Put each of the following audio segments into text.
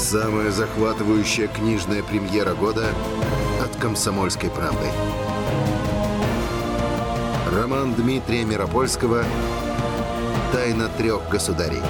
Самая захватывающая книжная премьера года от «Комсомольской правды». Роман Дмитрия Миропольского «Тайна трех государей».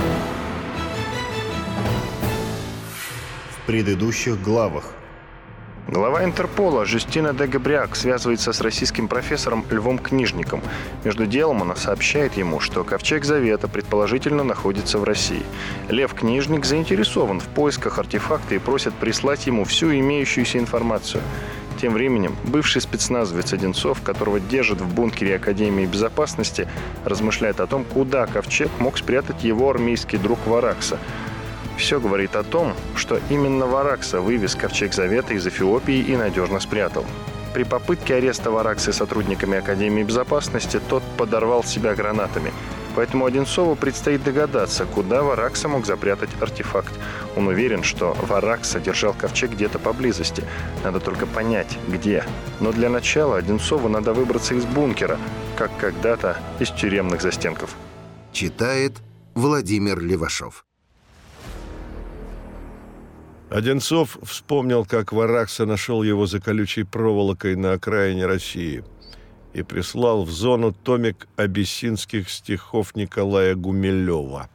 В предыдущих главах. Глава Интерпола Жюстина де Габриак связывается с российским профессором Львом Книжником. Между делом она сообщает ему, что Ковчег Завета предположительно находится в России. Лев Книжник заинтересован в поисках артефакта и просит прислать ему всю имеющуюся информацию. Тем временем бывший спецназовец Одинцов, которого держат в бункере Академии безопасности, размышляет о том, куда Ковчег мог спрятать его армейский друг Варакса. Все говорит о том, что именно Варакса вывез Ковчег Завета из Эфиопии и надежно спрятал. При попытке ареста Вараксы сотрудниками Академии безопасности тот подорвал себя гранатами. Поэтому Одинцову предстоит догадаться, куда Варакса мог запрятать артефакт. Он уверен, что Варакса держал ковчег где-то поблизости. Надо только понять, где. Но для начала Одинцову надо выбраться из бункера, как когда-то из тюремных застенков. Читает Владимир Левашов. Одинцов вспомнил, как Варакса нашел его за колючей проволокой на окраине России и прислал в зону томик абиссинских стихов Николая Гумилева.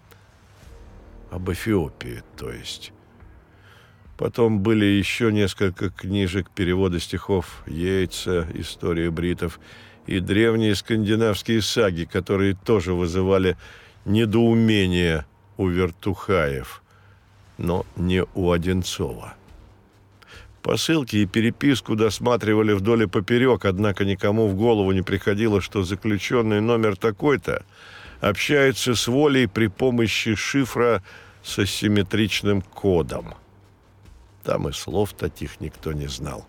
Об Эфиопии, то есть. Потом были еще несколько книжек перевода стихов Йейтса, «История бритов» и древние скандинавские саги, которые тоже вызывали недоумение у вертухаев, но не у Одинцова. Посылки и переписку досматривали вдоль и поперек, однако никому в голову не приходило, что заключенный номер такой-то общается с Волей при помощи шифра с асимметричным кодом. Там и слов таких никто не знал.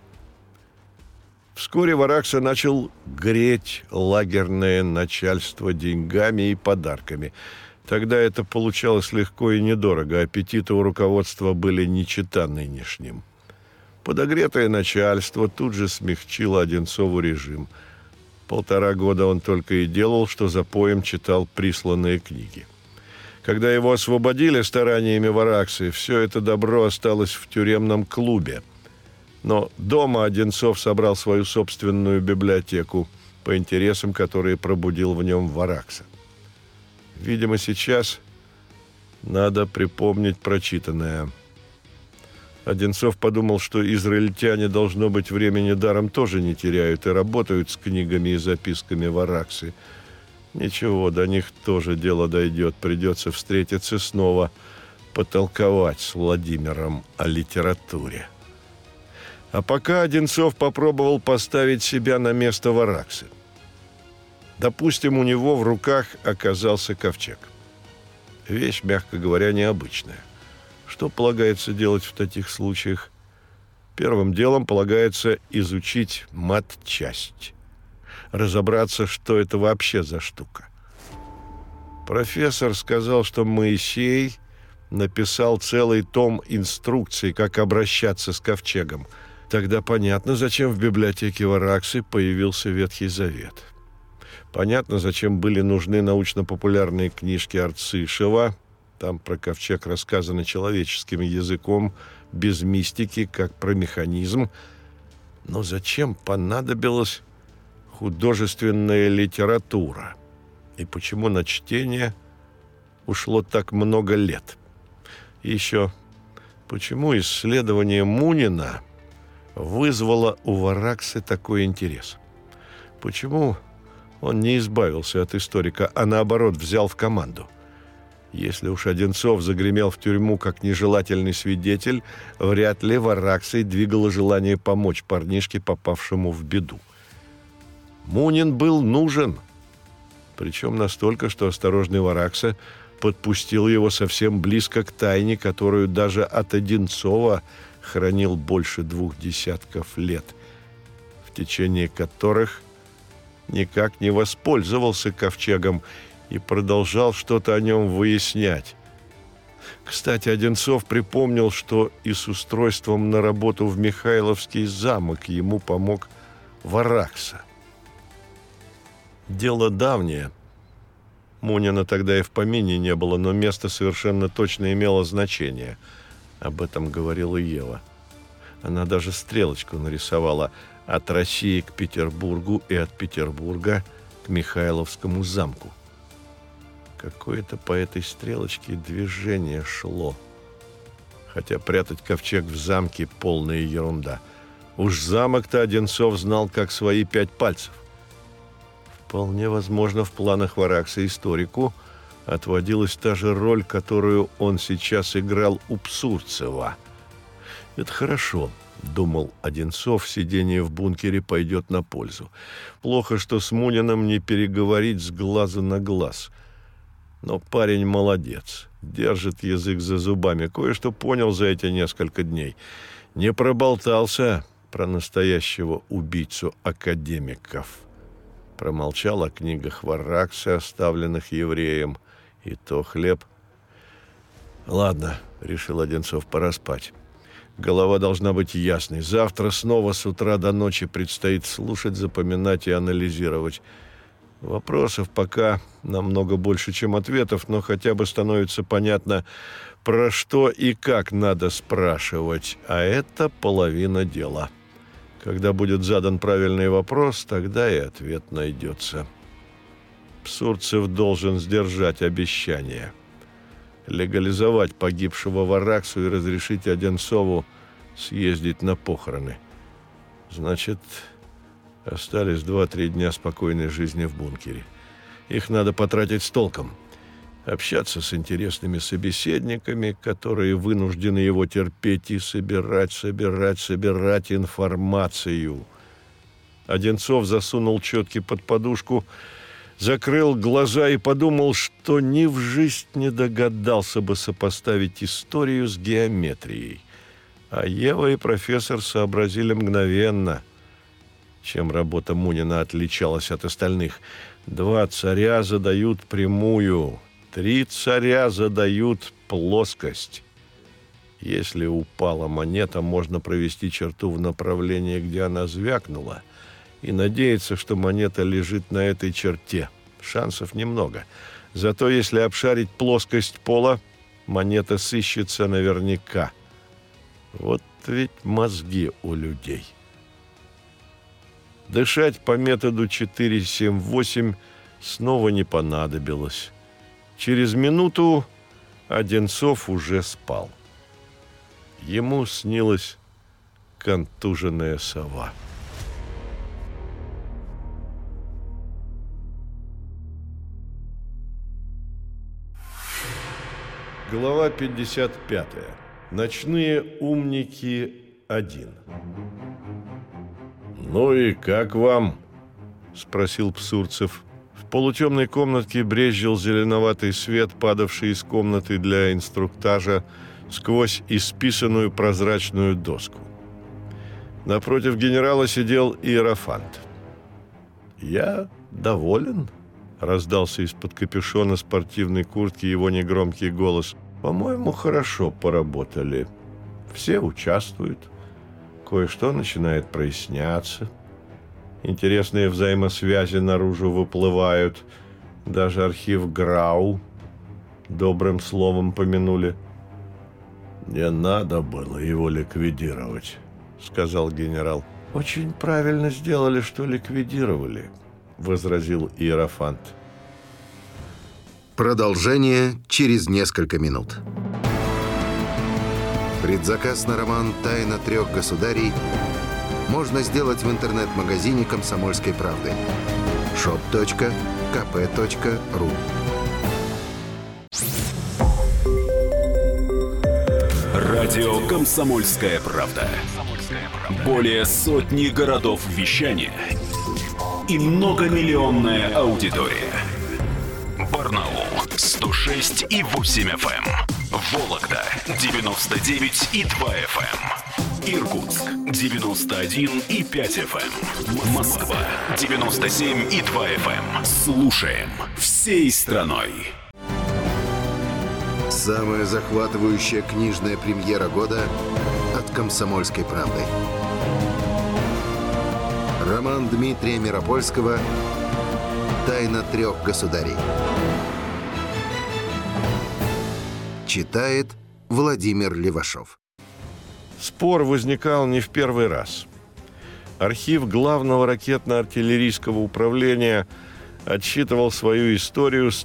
Вскоре Варакса начал греть лагерное начальство деньгами и подарками. Тогда это получалось легко и недорого, аппетиты у руководства были не чета нынешним. Подогретое начальство тут же смягчило Одинцову режим. 1,5 года он только и делал, что запоем читал присланные книги. Когда его освободили стараниями Вараксы, все это добро осталось в тюремном клубе. Но дома Одинцов собрал свою собственную библиотеку по интересам, которые пробудил в нем Варакса. Видимо, сейчас надо припомнить прочитанное. Одинцов подумал, что израильтяне, должно быть, времени даром тоже не теряют и работают с книгами и записками Вараксы. Ничего, до них тоже дело дойдет. Придется встретиться снова, потолковать с Владимиром о литературе. А пока Одинцов попробовал поставить себя на место Вараксы. Допустим, у него в руках оказался ковчег. Вещь, мягко говоря, необычная. Что полагается делать в таких случаях? Первым делом полагается изучить матчасть. Разобраться, что это вообще за штука. Профессор сказал, что Моисей написал целый том инструкций, как обращаться с ковчегом. Тогда понятно, зачем в библиотеке Вараксы появился Ветхий Завет. Понятно, зачем были нужны научно-популярные книжки Арцишева. Там про ковчег рассказано человеческим языком, без мистики, как про механизм. Но зачем понадобилась художественная литература? И почему на чтение ушло так много лет? И еще, почему исследование Мунина вызвало у Вараксы такой интерес? Почему он не избавился от историка, а наоборот взял в команду? Если уж Одинцов загремел в тюрьму как нежелательный свидетель, вряд ли Вараксой двигало желание помочь парнишке, попавшему в беду. Мунин был нужен, причем настолько, что осторожный Варакса подпустил его совсем близко к тайне, которую даже от Одинцова хранил больше 20 лет, в течение которых никак не воспользовался ковчегом и продолжал что-то о нем выяснять. Кстати, Одинцов припомнил, что и с устройством на работу в Михайловский замок ему помог Варакса. Дело давнее. Мунина тогда и в помине не было, но место совершенно точно имело значение. Об этом говорила Ева. Она даже стрелочку нарисовала от России к Петербургу и от Петербурга к Михайловскому замку. Какое-то по этой стрелочке движение шло. Хотя прятать ковчег в замке – полная ерунда. Уж замок-то Одинцов знал как свои 5 пальцев. Вполне возможно, в планах Варакса историку отводилась та же роль, которую он сейчас играл у Псурцева. «Это хорошо», — думал Одинцов, сидение в бункере пойдет на пользу. «Плохо, что с Муниным не переговорить с глазу на глаз. Но парень молодец, держит язык за зубами, кое-что понял за эти несколько дней. Не проболтался про настоящего убийцу академиков. Промолчал о книгах Варакса, оставленных евреем. И то хлеб. Ладно, решил Одинцов, пора спать. Голова должна быть ясной. Завтра снова с утра до ночи предстоит слушать, запоминать и анализировать. Вопросов пока намного больше, чем ответов, но хотя бы становится понятно, про что и как надо спрашивать. А это половина дела. Когда будет задан правильный вопрос, тогда и ответ найдется. Псурцев должен сдержать обещание. Легализовать погибшего Вараксу и разрешить Одинцову съездить на похороны. Значит, остались 2-3 дня спокойной жизни в бункере. Их надо потратить с толком. Общаться с интересными собеседниками, которые вынуждены его терпеть, и собирать информацию. Одинцов засунул четки под подушку, закрыл глаза и подумал, что ни в жизнь не догадался бы сопоставить историю с геометрией. А Ева и профессор сообразили мгновенно, чем работа Мунина отличалась от остальных. 2 царя задают прямую, 3 царя задают плоскость. Если упала монета, можно провести черту в направлении, где она звякнула, и надеяться, что монета лежит на этой черте. Шансов немного. Зато если обшарить плоскость пола, монета сыщется наверняка. Вот ведь мозги у людей. Дышать по методу 4-7-8 снова не понадобилось. Через минуту Одинцов уже спал. Ему снилась контуженная сова. Глава 55. Ночные умники 1. «Ну и как вам?» — спросил Псурцев. В полутемной комнатке брезжил зеленоватый свет, падавший из комнаты для инструктажа сквозь исписанную прозрачную доску. Напротив генерала сидел Иерофант. «Я доволен», — раздался из-под капюшона спортивной куртки его негромкий голос. «По-моему, хорошо поработали. Все участвуют. Кое-что начинает проясняться. Интересные взаимосвязи наружу выплывают. Даже архив ГРАУ добрым словом помянули». «Не надо было его ликвидировать», — сказал генерал. «Очень правильно сделали, что ликвидировали», — возразил Иерофант. Продолжение через несколько минут. Предзаказ на роман «Тайна 3 государей» можно сделать в интернет-магазине «Комсомольской правды» shop.kp.ru. Радио «Комсомольская правда». Более сотни городов вещания и многомиллионная аудитория. Барнаул 106,8 FM. Вологда 99,2 FM. Иркутск 91,5 FM. Москва 97,2 FM. Слушаем всей страной. Самая захватывающая книжная премьера года от «Комсомольской правды». Роман Дмитрия Миропольского «Тайна 3 государей». Читает Владимир Левашов. Спор возникал не в первый раз. Архив Главного ракетно-артиллерийского управления отсчитывал свою историю с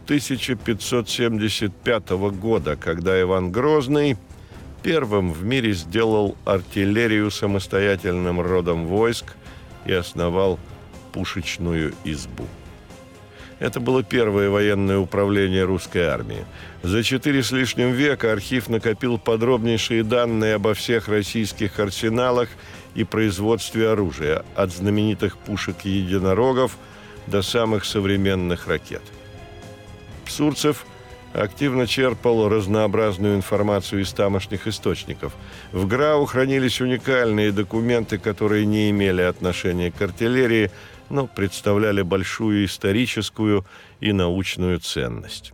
1575 года, когда Иван Грозный первым в мире сделал артиллерию самостоятельным родом войск и основал пушечную избу. Это было первое военное управление русской армии. За 4 с лишним века архив накопил подробнейшие данные обо всех российских арсеналах и производстве оружия, от знаменитых пушек-единорогов до самых современных ракет. Псурцев активно черпал разнообразную информацию из тамошних источников. В ГРАУ хранились уникальные документы, которые не имели отношения к артиллерии, но представляли большую историческую и научную ценность.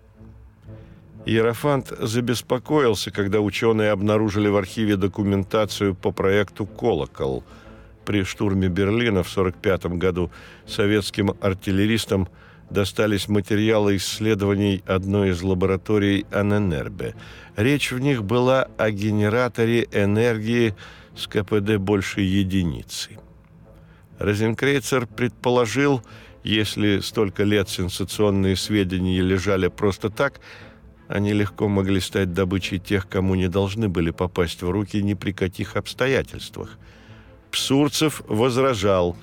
Иерофант забеспокоился, когда ученые обнаружили в архиве документацию по проекту «Колокол». При штурме Берлина в 1945 году советским артиллеристам достались материалы исследований одной из лабораторий Аненербе. Речь в них была о генераторе энергии с КПД больше единицы. Розенкрейцер предположил, если столько лет сенсационные сведения лежали просто так, они легко могли стать добычей тех, кому не должны были попасть в руки ни при каких обстоятельствах. Псурцев возражал.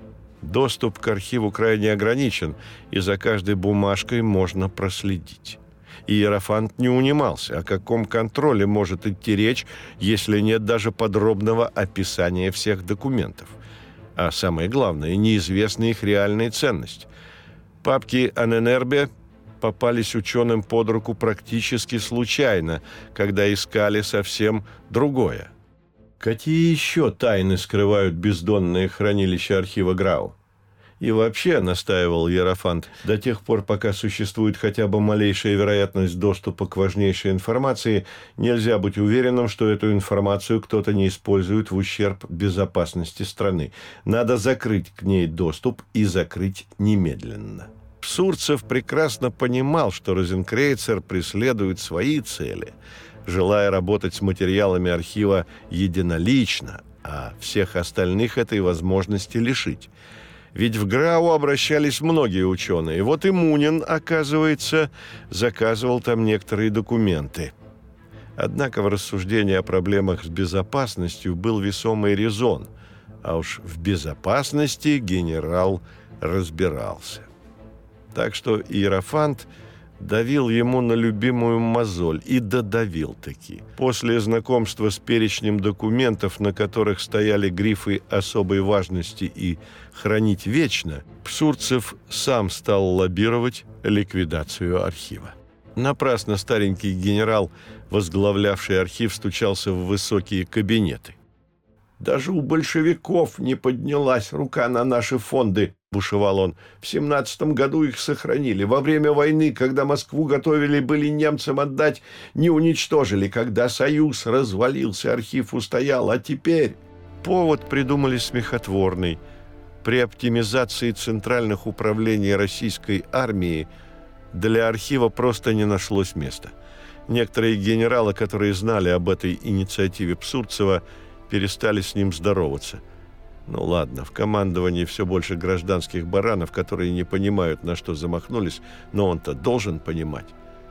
Доступ к архиву крайне ограничен, и за каждой бумажкой можно проследить. Иерофант не унимался. О каком контроле может идти речь, если нет даже подробного описания всех документов? А самое главное, неизвестна их реальная ценность. Папки Аненербе попались ученым под руку практически случайно, когда искали совсем другое. Какие еще тайны скрывают бездонные хранилища архива ГРАУ? И вообще, настаивал Иерофант, до тех пор, пока существует хотя бы малейшая вероятность доступа к важнейшей информации, нельзя быть уверенным, что эту информацию кто-то не использует в ущерб безопасности страны. Надо закрыть к ней доступ и закрыть немедленно. Псурцев прекрасно понимал, что Розенкрейцер преследует свои цели, желая работать с материалами архива единолично, а всех остальных этой возможности лишить. Ведь в ГРАУ обращались многие ученые. Вот и Мунин, оказывается, заказывал там некоторые документы. Однако в рассуждении о проблемах с безопасностью был весомый резон, а уж в безопасности генерал разбирался. Так что Иерофант давил ему на любимую мозоль и додавил-таки. После знакомства с перечнем документов, на которых стояли грифы особой важности и «хранить вечно», Псурцев сам стал лоббировать ликвидацию архива. Напрасно старенький генерал, возглавлявший архив, стучался в высокие кабинеты. «Даже у большевиков не поднялась рука на наши фонды», — бушевал он. «В 17 году их сохранили. Во время войны, когда Москву готовили были немцам отдать, не уничтожили. Когда Союз развалился, архив устоял. А теперь...» Повод придумали смехотворный. При оптимизации центральных управлений российской армии для архива просто не нашлось места. Некоторые генералы, которые знали об этой инициативе Псурцева, перестали с ним здороваться. Ну ладно, в командовании все больше гражданских баранов, которые не понимают, на что замахнулись, но он-то должен понимать.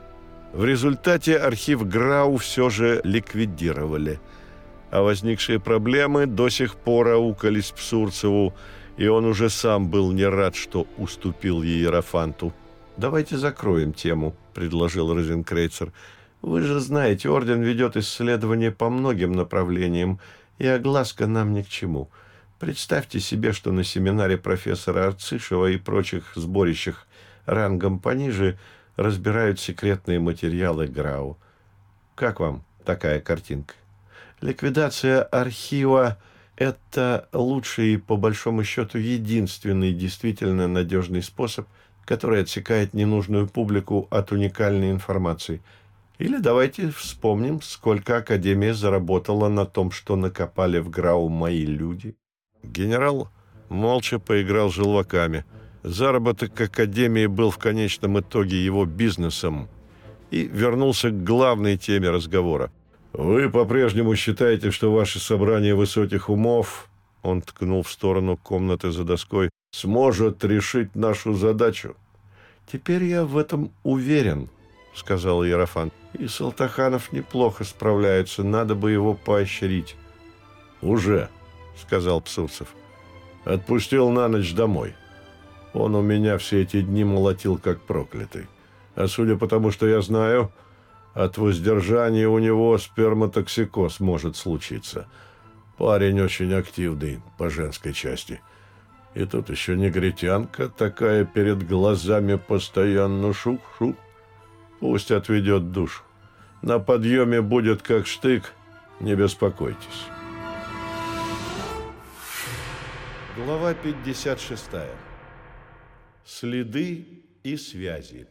В результате архив ГРАУ все же ликвидировали, а возникшие проблемы до сих пор аукались Псурцеву, и он уже сам был не рад, что уступил Иерофанту. «Давайте закроем тему», — предложил Розенкрейцер. «Вы же знаете, орден ведет исследования по многим направлениям, и огласка нам ни к чему. Представьте себе, что на семинаре профессора Арцишева и прочих сборищах рангом пониже разбирают секретные материалы ГРАУ. Как вам такая картинка? Ликвидация архива – это лучший и, по большому счету, единственный действительно надежный способ, который отсекает ненужную публику от уникальной информации. Или давайте вспомним, сколько Академия заработала на том, что накопали в ГРАУ мои люди». Генерал молча поиграл желваками. Заработок Академии был в конечном итоге его бизнесом и вернулся к главной теме разговора. Вы по-прежнему считаете, что ваше собрание высоких умов, он ткнул в сторону комнаты за доской, сможет решить нашу задачу? Теперь я в этом уверен, сказал Иерофант. И Салтаханов неплохо справляется, надо бы его поощрить. Уже, сказал Псуцев. Отпустил на ночь домой. Он у меня все эти дни молотил как проклятый. А судя по тому, что я знаю, от воздержания у него сперматоксикоз может случиться. Парень очень активный по женской части. И тут еще негритянка такая перед глазами постоянно шух-шух. Пусть отведет душу. На подъеме будет как штык, не беспокойтесь. Глава 56. Следы и связи.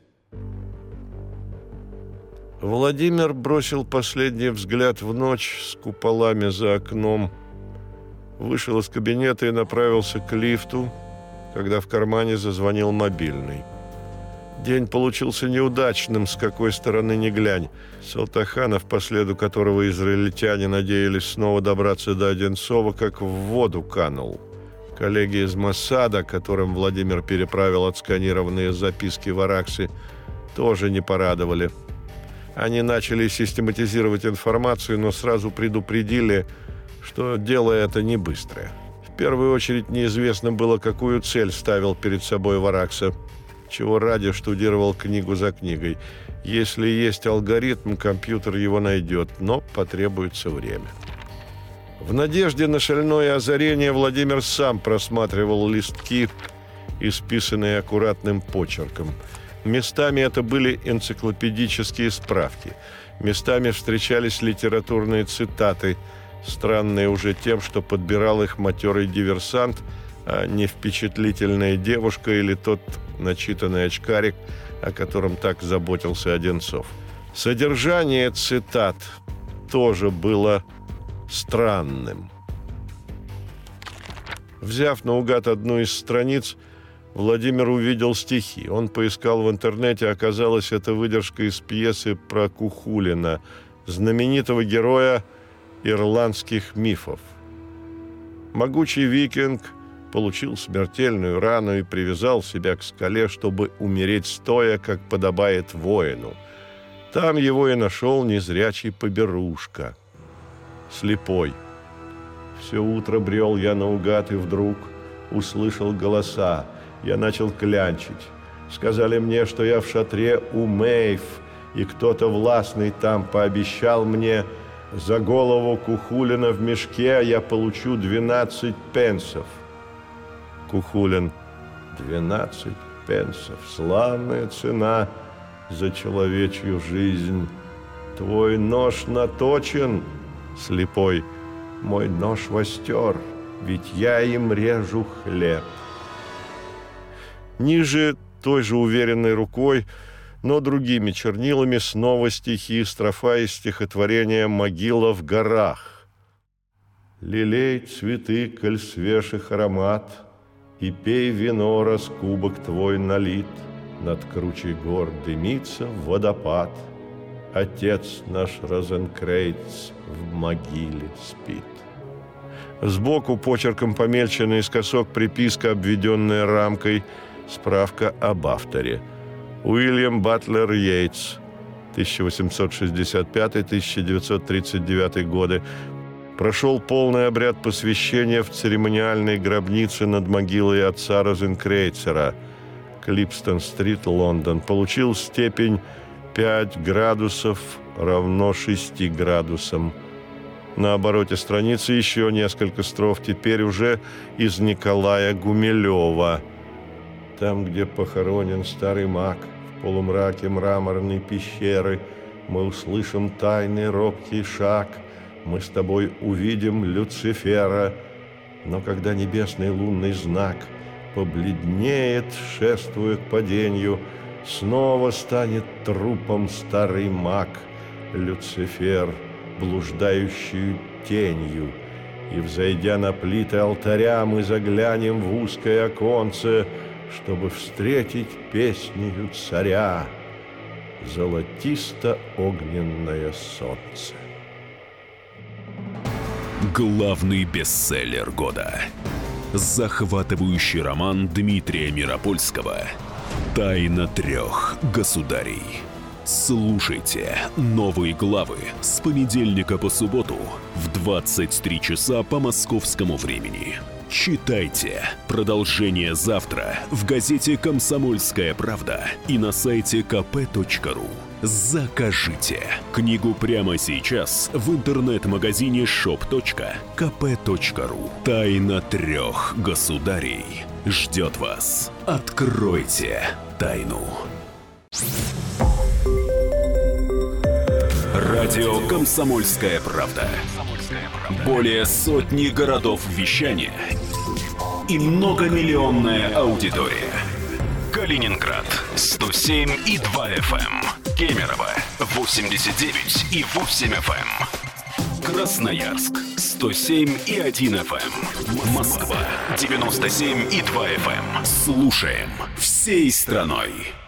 Владимир бросил последний взгляд в ночь с куполами за окном, вышел из кабинета и направился к лифту, когда в кармане зазвонил мобильный. День получился неудачным, с какой стороны ни глянь. Салтаханов, по следу которого израильтяне надеялись снова добраться до Одинцова, как в воду канул. Коллеги из Моссада, которым Владимир переправил отсканированные записки Вараксы, тоже не порадовали. Они начали систематизировать информацию, но сразу предупредили, что дело это не быстрое. В первую очередь неизвестно было, какую цель ставил перед собой Варакса, чего ради штудировал книгу за книгой. Если есть алгоритм, компьютер его найдет, но потребуется время. В надежде на шальное озарение Владимир сам просматривал листки, исписанные аккуратным почерком. Местами это были энциклопедические справки. Местами встречались литературные цитаты, странные уже тем, что подбирал их матерый диверсант, а не впечатлительная девушка или тот начитанный очкарик, о котором так заботился Одинцов. Содержание цитат тоже было странным. Взяв наугад одну из страниц, Владимир увидел стихи. Он поискал в интернете, оказалось, это выдержка из пьесы про Кухулина, знаменитого героя ирландских мифов. Могучий викинг получил смертельную рану и привязал себя к скале, чтобы умереть стоя, как подобает воину. Там его и нашел незрячий поберушка. Слепой. Все утро брел я наугад и вдруг услышал голоса. Я начал клянчить. Сказали мне, что я в шатре у Мэйв, и кто-то властный там пообещал мне: за голову Кухулина в мешке я получу 12 пенсов. Кухулин: 12 пенсов. Славная цена за человечью жизнь. Твой нож наточен. Слепой: мой нож востер, ведь я им режу хлеб. Ниже той же уверенной рукой, но другими чернилами, снова стихи, строфа из стихотворения «Могила в горах». «Лелей цветы, коль свеж их аромат, и пей вино, раз кубок твой налит, над кручей гор дымится водопад, отец наш Розенкрейц в могиле спит». Сбоку почерком помельче наискосок приписка, обведенная рамкой, справка об авторе. Уильям Батлер Йейтс, 1865-1939 годы. Прошел полный обряд посвящения в церемониальной гробнице над могилой отца Розенкрейцера, Клипстон-стрит, Лондон. Получил степень 5 градусов равно 6 градусам. На обороте страницы еще несколько строф, теперь уже из Николая Гумилева. Там, где похоронен старый маг, в полумраке мраморной пещеры, мы услышим тайный робкий шаг, мы с тобой увидим Люцифера. Но когда небесный лунный знак побледнеет, шествуя к падению, снова станет трупом старый маг, Люцифер, блуждающую тенью. И, взойдя на плиты алтаря, мы заглянем в узкое оконце, чтобы встретить песнею царя золотисто-огненное солнце. Главный бестселлер года. Захватывающий роман Дмитрия Миропольского «Тайна 3 государей». Слушайте новые главы с понедельника по субботу в 23 часа по московскому времени. Читайте продолжение завтра в газете «Комсомольская правда» и на сайте kp.ru. Закажите книгу прямо сейчас в интернет-магазине shop.kp.ru. «Тайна 3 государей» ждет вас. Откройте тайну. Радио «Комсомольская правда». Более сотни городов вещания и многомиллионная аудитория. Калининград 107,2 FM. Кемерово 89,8 FM. Красноярск 107,1 FM. Москва 97,2 FM. Слушаем всей страной.